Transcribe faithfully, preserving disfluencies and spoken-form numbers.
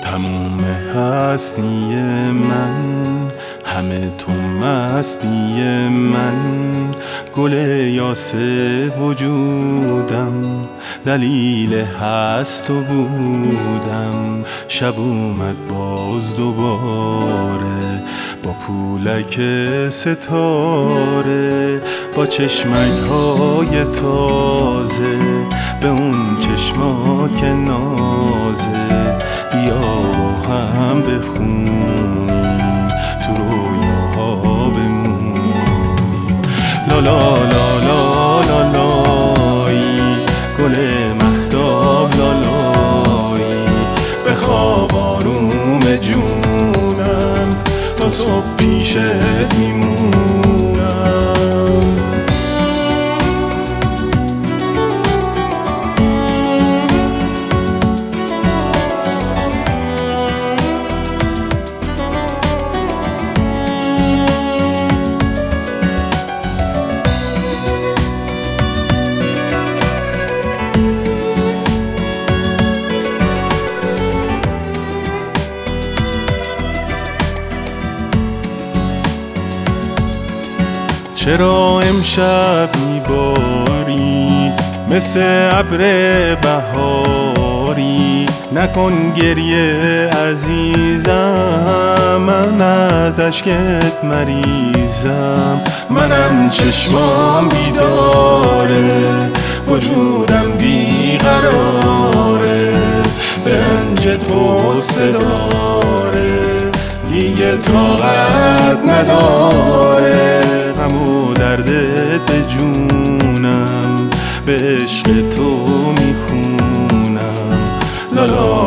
تموم هستی من، همه تو مستی من، گل یاس وجودم، دلیل هست و بودم. شب اومد باز دوباره با پولک ستاره، با چشمک های تازه به اون چشمات که نازه. بیا با هم بخونیم تو رویاها بمونیم. لا لا لا لا لا لایی، گل مهتاب لالایی، بخواب آروم جونم تا صبح پیشت میمونم. چرا امشب میباری مثل ابر بهاری؟ نکن گریه عزیزم، من از اشکت مریضم. منم چشمام بیداره، وجودم بیقراره، به رنج تو صداره دیگه طاقت نداره. همو دردت جونم، به عشق تو میخونم. لالا